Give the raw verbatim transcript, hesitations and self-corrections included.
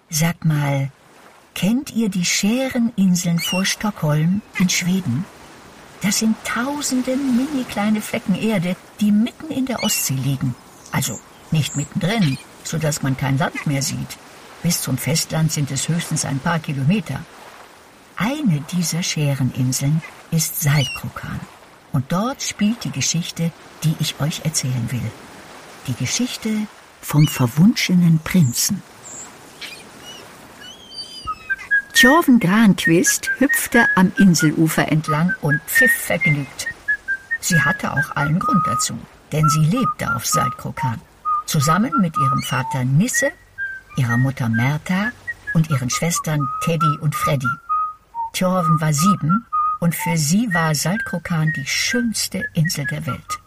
Sag mal, kennt ihr die Schäreninseln vor Stockholm in Schweden? Das sind tausende mini kleine Flecken Erde, die mitten in der Ostsee liegen. Also nicht mittendrin, sodass man kein Land mehr sieht. Bis zum Festland sind es höchstens ein paar Kilometer. Eine dieser Schäreninseln ist Saltkrokan. Und dort spielt die Geschichte, die ich euch erzählen will. Die Geschichte vom verwunschenen Prinzen. Tjorven Granquist hüpfte am Inselufer entlang und pfiff vergnügt. Sie hatte auch allen Grund dazu, denn sie lebte auf Saltkrokan, zusammen mit ihrem Vater Nisse, ihrer Mutter Märtha und ihren Schwestern Teddy und Freddy. Tjorven war sieben und für sie war Saltkrokan die schönste Insel der Welt.